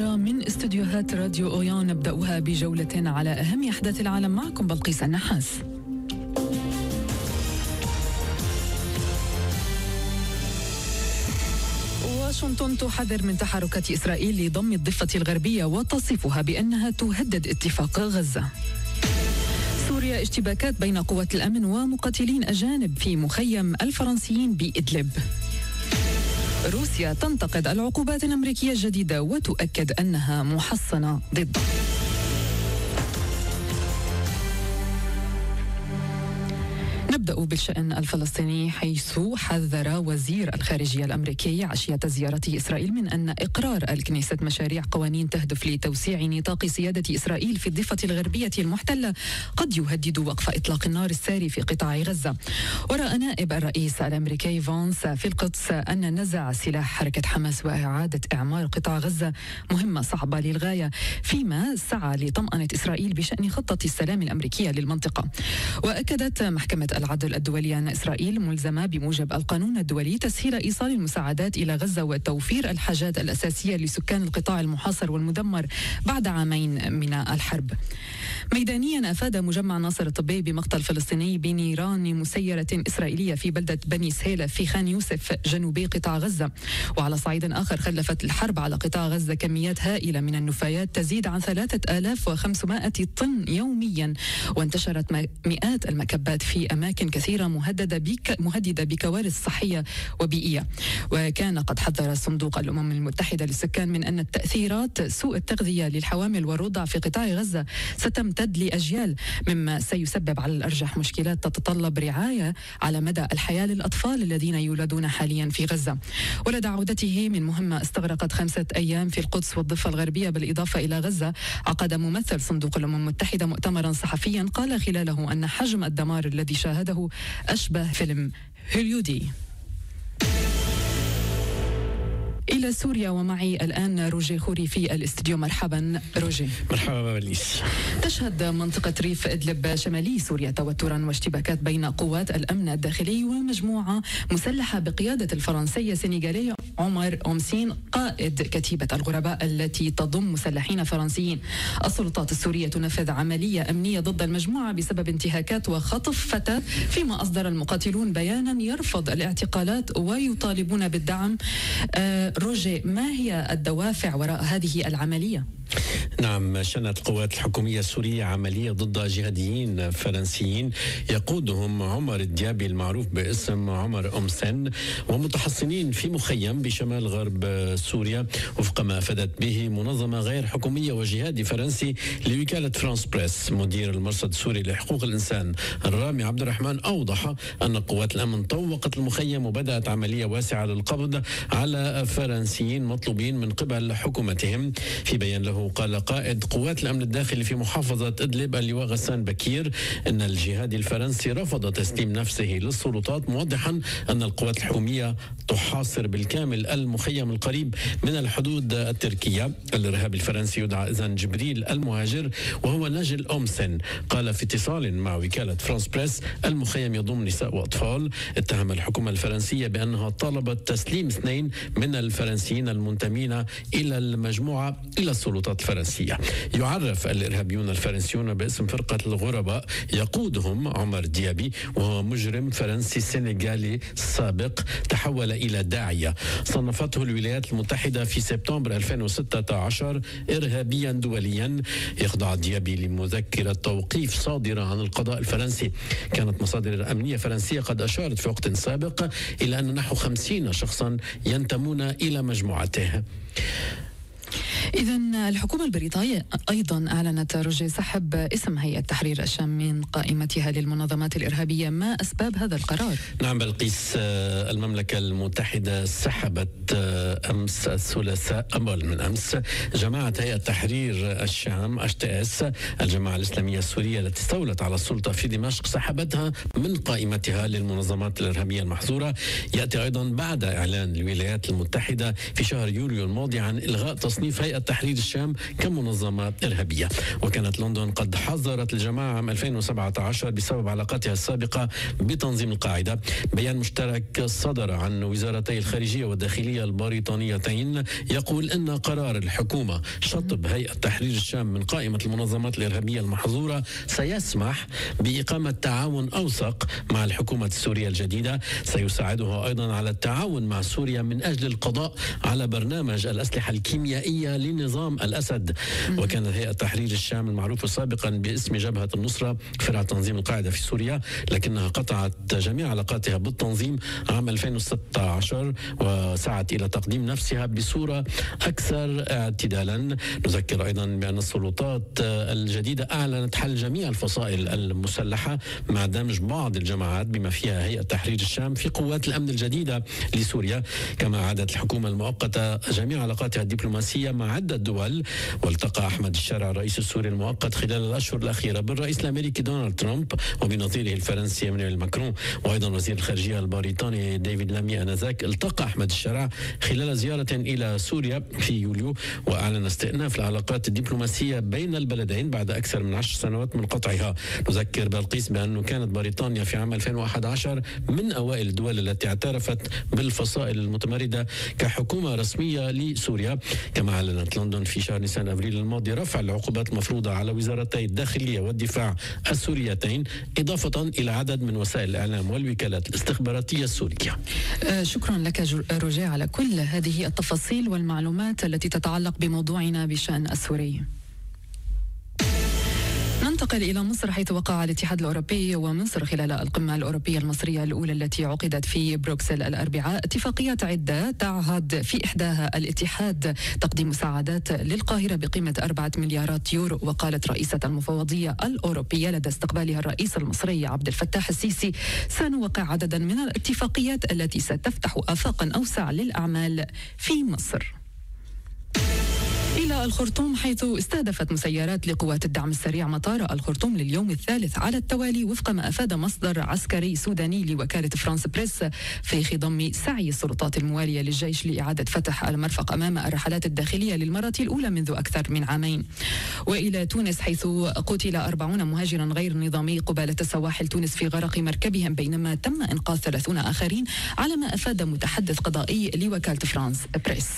مباشرة من استديوهات راديو أويان، نبدأها بجولة على أهم أحداث العالم. معكم بلقيس النحاس. واشنطن تحذر من تحركات إسرائيل لضم الضفة الغربية وتصفها بأنها تهدد اتفاق غزة. سوريا اشتباكات بين قوات الأمن ومقاتلين أجانب في مخيم الفرنسيين بإدلب. روسيا تنتقد العقوبات الأمريكية الجديدة وتؤكد أنها محصنة ضده. نبدأ بالشأن الفلسطيني، حيث حذر وزير الخارجية الأمريكي عشية زيارته إسرائيل من أن إقرار الكنيست مشاريع قوانين تهدف لتوسيع نطاق سيادة إسرائيل في الضفة الغربية المحتلة قد يهدد وقف إطلاق النار الساري في قطاع غزة. ورأى نائب الرئيس الأمريكي فانس في القدس أن نزع سلاح حركة حماس وإعادة إعمار قطاع غزة مهمة صعبة للغاية، فيما سعى لطمأنة إسرائيل بشأن خطة السلام الأمريكية للمنطقة. وأكدت محكمة العدل الدولي أن إسرائيل ملزمة بموجب القانون الدولي تسهيل إيصال المساعدات إلى غزة وتوفير الحاجات الأساسية لسكان القطاع المحاصر والمدمر بعد عامين من الحرب. ميدانيا أفاد مجمع ناصر الطبي بمقتل فلسطيني بنيران مسيرة إسرائيلية في بلدة بني سهيلة في خان يوسف جنوبي قطاع غزة. وعلى صعيد آخر، خلفت الحرب على قطاع غزة كميات هائلة من النفايات تزيد عن 3500 طن يوميا، وانتشرت مئات المكبات في أماكن كثيرة مهددة بكوارث صحية وبيئية. وكان قد حذر صندوق الأمم المتحدة للسكان من أن التأثيرات سوء التغذية للحوامل والرضع في قطاع غزة ستمتد لأجيال، مما سيسبب على الأرجح مشكلات تتطلب رعاية على مدى الحياة للأطفال الذين يولدون حاليا في غزة. ولدى عودته من مهمة استغرقت 5 أيام في القدس والضفة الغربية بالإضافة إلى غزة، عقد ممثل صندوق الأمم المتحدة مؤتمرا صحفيا قال خلاله أن حجم الدمار الذي شاهده أشبه فيلم هوليودي. إلى سوريا ومعي الآن روجي خوري في الاستديو. مرحبا روجي. مرحبا بليس. تشهد منطقة ريف إدلب شمالي سوريا توترا واشتباكات بين قوات الأمن الداخلي ومجموعة مسلحة بقيادة الفرنسي السنغالي عمر أمسين قائد كتيبة الغرباء التي تضم مسلحين فرنسيين. السلطات السورية تنفذ عملية أمنية ضد المجموعة بسبب انتهاكات وخطف فتاة، فيما أصدر المقاتلون بيانا يرفض الاعتقالات ويطالبون بالدعم. روجي، ما هي الدوافع وراء هذه العملية؟ نعم، شنت القوات الحكومية السورية عملية ضد جهاديين فرنسيين يقودهم عمر الديابي المعروف باسم عمر أمسن، ومتحصنين في مخيم بشمال غرب سوريا، وفق ما أفادت به منظمة غير حكومية وجهادي فرنسي لوكالة فرانس بريس. مدير المرصد السوري لحقوق الإنسان الرامي عبد الرحمن أوضح أن قوات الأمن طوقت المخيم وبدأت عملية واسعة للقبض على فرنسيين مطلوبين من قبل حكومتهم. في بيان له قال قائد قوات الأمن الداخلي في محافظة إدلب اللواء غسان بكير أن الجهادي الفرنسي رفض تسليم نفسه للسلطات، موضحا أن القوات الحكومية تحاصر بالكامل المخيم القريب من الحدود التركية. الإرهابي الفرنسي يدعى إذن جبريل المهاجر وهو نجل أمسن. قال في اتصال مع وكالة فرانس بريس المخيم يضم نساء وأطفال. اتهم الحكومة الفرنسية بأنها طلبت تسليم 2 من الفرنسيين المنتمين إلى المجموعة إلى السلطات الفرنسية. يعرف الإرهابيون الفرنسيون باسم فرقة الغرباء، يقودهم عمر ديابي وهو مجرم فرنسي سنغالي سابق تحول إلى داعية. صنفته الولايات المتحدة في سبتمبر 2016 إرهابيا دوليا. يخضع ديابي لمذكرة توقيف صادرة عن القضاء الفرنسي. كانت مصادر أمنية فرنسية قد أشارت في وقت سابق إلى أن نحو 50 شخصا ينتمون إلى مجموعته. إذن الحكومة البريطانية أيضا أعلنت روجي سحب اسم هيئة تحرير الشام من قائمتها للمنظمات الإرهابية. ما أسباب هذا القرار؟ نعم بلقيس، المملكة المتحدة سحبت أمس الثلاثاء من أمس جماعة هيئة تحرير الشام HTS، الجماعة الإسلامية السورية التي استولت على السلطة في دمشق، سحبتها من قائمتها للمنظمات الإرهابية المحظورة. يأتي أيضا بعد إعلان الولايات المتحدة في شهر يوليو الماضي عن إلغاء تصنيف هيئة هيئة تحرير الشام كمنظمة إرهابية. وكانت لندن قد حذرت الجماعة عام 2017 بسبب علاقاتها السابقة بتنظيم القاعدة. بيان مشترك صدر عن وزارتي الخارجية والداخلية البريطانيتين يقول إن قرار الحكومة شطب هيئة تحرير الشام من قائمة المنظمات الإرهابية المحظورة سيسمح بإقامة تعاون أوثق مع الحكومة السورية الجديدة، سيساعدها أيضا على التعاون مع سوريا من أجل القضاء على برنامج الأسلحة الكيميائية لنظام الأسد. وكانت هيئة تحرير الشام المعروفة سابقا باسم جبهة النصرة فرع تنظيم القاعدة في سوريا، لكنها قطعت جميع علاقاتها بالتنظيم عام 2016 وسعت إلى تقديم نفسها بصورة أكثر اعتدالا. نذكر أيضا بأن السلطات الجديدة أعلنت حل جميع الفصائل المسلحة مع دمج بعض الجماعات بما فيها هيئة تحرير الشام في قوات الأمن الجديدة لسوريا. كما عادت الحكومة المؤقتة جميع علاقاتها الدبلوماسية مع عدة دول. والتقى أحمد الشرع الرئيس السوري المؤقت خلال الأشهر الأخيرة بالرئيس الأمريكي دونالد ترامب وبنظيره الفرنسي إيمانويل ماكرون. وأيضا وزير الخارجية البريطاني ديفيد لامي آنذاك التقى أحمد الشرع خلال زيارة إلى سوريا في يوليو، وأعلن استئناف العلاقات الدبلوماسية بين البلدين بعد أكثر من 10 سنوات من قطعها. نذكر بلقيس بأنه كانت بريطانيا في عام 2011 من أوائل الدول التي اعترفت بالفصائل المتمردة كحكومة رسمية لسوريا. كما أعلنت لندن في شهر نيسان أبريل الماضي رفع العقوبات المفروضة على وزارتي الداخلية والدفاع السوريتين، إضافة إلى عدد من وسائل الإعلام والوكالات الاستخباراتية السورية. شكرا لك روجيه على كل هذه التفاصيل والمعلومات التي تتعلق بموضوعنا بشأن السوري. ننتقل إلى مصر حيث وقع الاتحاد الأوروبي ومصر خلال القمة الأوروبية المصرية الأولى التي عقدت في بروكسل الأربعاء اتفاقيات عدة تعهد في إحداها الاتحاد تقديم مساعدات للقاهرة بقيمة 4 مليارات يورو. وقالت رئيسة المفوضية الأوروبية لدى استقبالها الرئيس المصري عبد الفتاح السيسي: سنوقع عددا من الاتفاقيات التي ستفتح آفاقا أوسع للأعمال في مصر. إلى الخرطوم حيث استهدفت مسيرات لقوات الدعم السريع مطار الخرطوم لليوم الثالث على التوالي وفق ما أفاد مصدر عسكري سوداني لوكالة فرانس بريس في خضم سعي السلطات الموالية للجيش لإعادة فتح المرفق أمام الرحلات الداخلية للمرة الأولى منذ أكثر من عامين. وإلى تونس حيث قتل 40 مهاجرا غير نظامي قبالة سواحل تونس في غرق مركبهم بينما تم إنقاذ 30 آخرين على ما أفاد متحدث قضائي لوكالة فرانس بريس.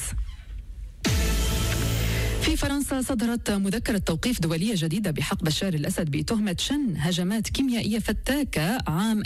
في فرنسا صدرت مذكرة توقيف دولية جديدة بحق بشار الأسد بتهمة شن هجمات كيميائية فتاكة عام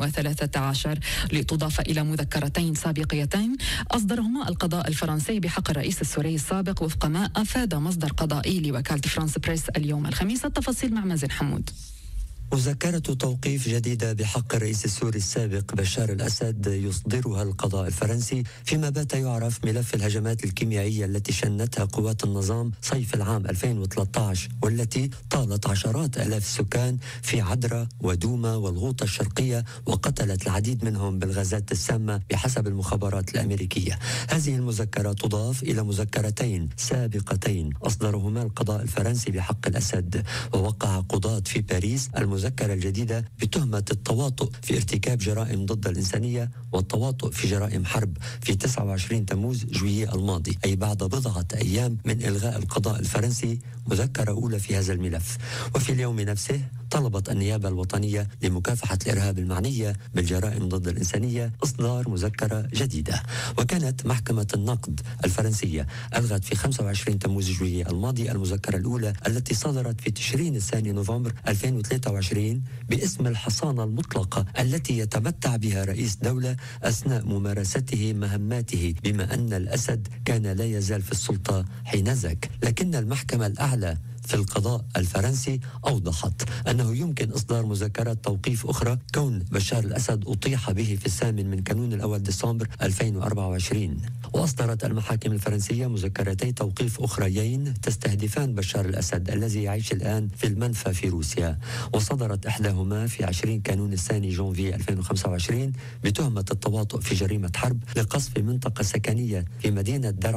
2013 لتضاف إلى مذكرتين سابقتين أصدرهما القضاء الفرنسي بحق الرئيس السوري السابق وفق ما أفاد مصدر قضائي لوكالة فرانس بريس اليوم الخميس. التفاصيل مع مازن حمود. مذكرة توقيف جديدة بحق الرئيس السوري السابق بشار الأسد يصدرها القضاء الفرنسي فيما بات يعرف ملف الهجمات الكيميائية التي شنتها قوات النظام صيف العام 2013 والتي طالت عشرات آلاف السكان في عدرا ودوما والغوطة الشرقية وقتلت العديد منهم بالغازات السامة بحسب المخابرات الأمريكية. هذه المذكرة تضاف إلى مذكرتين سابقتين أصدرهما القضاء الفرنسي بحق الأسد. ووقع قضاة في باريس المذكرة الجديدة بتهمة التواطؤ في ارتكاب جرائم ضد الإنسانية والتواطؤ في جرائم حرب في 29 تموز جويي الماضي، أي بعد بضعة أيام من إلغاء القضاء الفرنسي مذكرة أولى في هذا الملف. وفي اليوم نفسه طلبت النيابة الوطنية لمكافحة الإرهاب المعنية بالجرائم ضد الإنسانية إصدار مذكرة جديدة. وكانت محكمة النقد الفرنسية ألغت في 25 تموز جويي الماضي المذكرة الأولى التي صدرت في تشرين الثاني نوفمبر 2023 باسم الحصانة المطلقة التي يتمتع بها رئيس دولة أثناء ممارسته مهماته، بما أن الأسد كان لا يزال في السلطة حينذاك. لكن المحكمة الأعلى في القضاء الفرنسي أوضحت أنه يمكن إصدار مذكرات توقيف أخرى كون بشار الأسد أطيح به في 8 من كانون الأول ديسمبر 2024. وأصدرت المحاكم الفرنسية مذكرتي توقيف أخريين تستهدفان بشار الأسد الذي يعيش الآن في المنفى في روسيا. وصدرت إحداهما في 20 كانون الثاني جونفي 2025 بتهمة التواطؤ في جريمة حرب لقصف منطقة سكنية في مدينة درعا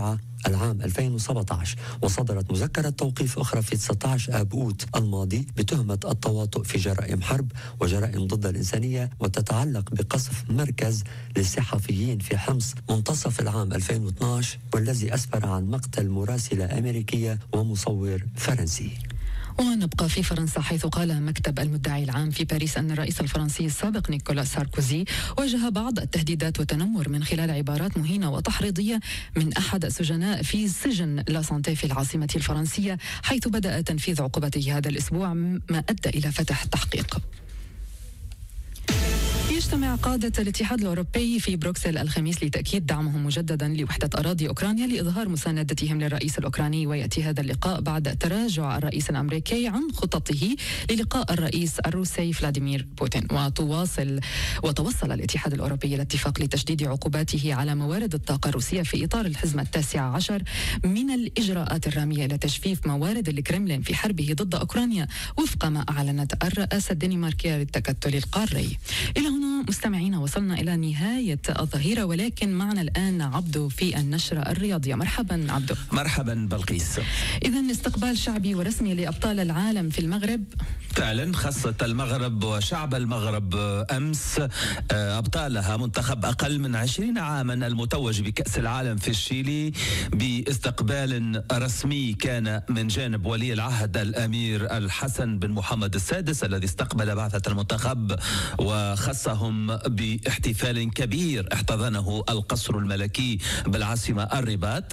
العام 2017، وصدرت مذكرة توقيف أخرى في 19 آب أوت الماضي بتهمة التواطؤ في جرائم حرب وجرائم ضد الإنسانية، وتتعلق بقصف مركز للصحفيين في حمص منتصف العام 2012، والذي أسفر عن مقتل مراسلة أمريكية ومصور فرنسي. ونبقى في فرنسا، حيث قال مكتب المدعي العام في باريس أن الرئيس الفرنسي السابق نيكولاس ساركوزي واجه بعض التهديدات والتنمر من خلال عبارات مهينة وتحريضية من أحد السجناء في سجن لا سانتي في العاصمة الفرنسية، حيث بدأ تنفيذ عقوبته هذا الأسبوع، ما أدى إلى فتح التحقيق. يجتمع قادة الاتحاد الأوروبي في بروكسل الخميس لتأكيد دعمهم مجددا لوحدة أراضي أوكرانيا لإظهار مساندتهم للرئيس الأوكراني، ويأتي هذا اللقاء بعد تراجع الرئيس الأمريكي عن خططه للقاء الرئيس الروسي فلاديمير بوتين. وتوصل الاتحاد الأوروبي إلى اتفاق لتشديد عقوباته على موارد الطاقة الروسية في إطار الحزمة 19 من الإجراءات الرامية إلى تجفيف موارد الكرملين في حربه ضد أوكرانيا، وفق ما أعلنت الرئاسة الدنماركية للتكتل القاري. إلى هنا مستمعينا وصلنا إلى نهاية الظهيرة، ولكن معنا الآن عبدو في النشرة الرياضية. مرحبا عبدو. مرحبا بلقيس. إذن استقبال شعبي ورسمي لأبطال العالم في المغرب. فعلا خاصة المغرب وشعب المغرب أمس أبطالها منتخب أقل من 20 عاما المتوج بكأس العالم في الشيلي باستقبال رسمي كان من جانب ولي العهد الأمير الحسن بن محمد السادس الذي استقبل بعثة المنتخب وخصهم باحتفال كبير احتضنه القصر الملكي بالعاصمة الرباط،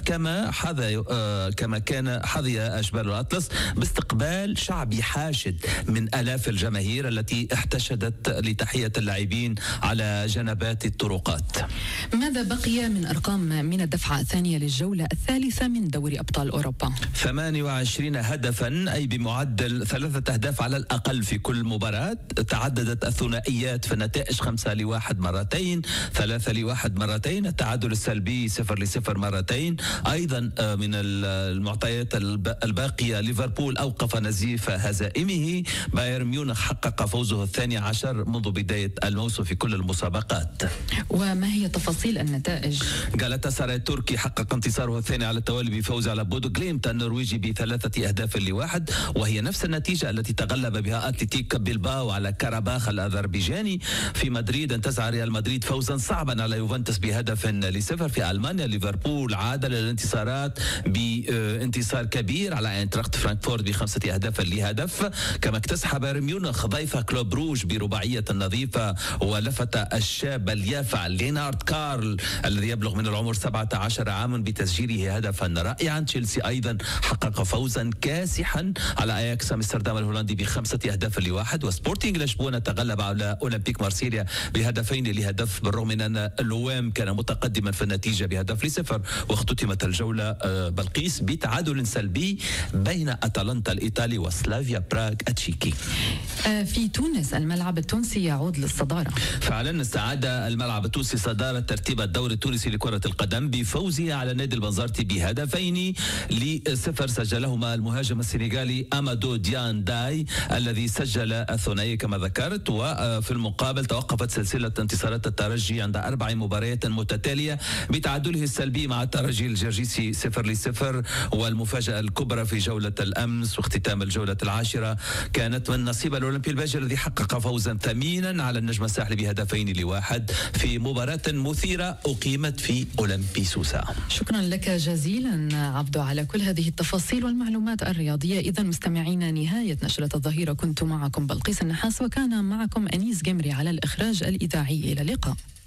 كما كان حظي أشبال الأطلس باستقبال شعبي حاشد من آلاف الجماهير التي احتشدت لتحية اللاعبين على جنبات الطرقات. ماذا بقي من أرقام من الدفعة الثانية للجولة الثالثة من دوري أبطال أوروبا؟ 28 هدفا، أي بمعدل 3 أهداف على الأقل في كل مباراة. تعددت الثنائيات في النتائج 5-1 مرتين، 3-1 مرتين، التعادل السلبي 0-0 مرتين. أيضا من المعطيات الباقية ليفربول أوقف نزيف هزائمه، بايرن ميونخ حقق فوزه 12 منذ بداية الموسم في كل المسابقات. وما هي تفاصيل النتائج؟ غالاتاساراي التركي حقق انتصاره الثاني على التوالي بفوز على بودو جليمت النرويجي ب3 أهداف ل1، وهي نفس النتيجة التي تغلب بها أتلتيك بلباو على كاراباخ الأذربيجاني. في مدريد انتزع ريال مدريد فوزا صعبا على يوفنتوس ب1-0. في ألمانيا ليفربول عاد للانتصارات بانتصار كبير على اينتراخت فرانكفورت ب5 أهداف ل0. كما اكتسح بايرن ميونخ ضيف كلوب روج برباعية نظيفة، ولفت الشاب اليافع لينارد كارل الذي يبلغ من العمر 17 عاما بتسجيله هدفا رائعا. تشيلسي أيضا حقق فوزا كاسحا على أياكس أمستردام الهولندي ب5 أهداف ل1. وسبورتينغ لشبونة تغلب على أولمبيك مارسيليا ب2-0 بالرغم من أن لوام كان متقدما في النتيجة ب1-0. واختتمت الجولة بلقيس بتعادل سلبي بين أتلانتا الإيطالي وسلافيا براغ التشيكي. في تونس الملعب التونسي يعود للصدارة. فعلا استعاد الملعب التونسي صدارة ترتيب الدوري التونسي لكرة القدم بفوزه على نادي البنزرتي ب2-0 سجلهما المهاجم السنغالي أمادو ديان داي الذي سجل الثنائي كما ذكرت. وفي المقابل توقفت سلسلة انتصارات الترجي عند 4 مباريات متتالية بتعادله السلبي مع الترجي الجرجيسي 0-0. والمفاجأة الكبرى في جولة الأمس واختتام الجولة العاشرة كانت من نصيب الأولمبي الباجي الذي حقق فوزا ثمينا على النجم الساحلي ب2-1 في مباراة مثيرة أقيمت في أولمبي سوسة. شكرا لك جزيلا عبدو على كل هذه التفاصيل والمعلومات الرياضية. إذا مستمعينا نهاية نشرة الظهيرة، كنت معكم بلقيس النحاس وكان معكم أنيس جمري على الإخراج الإذاعي. إلى اللقاء.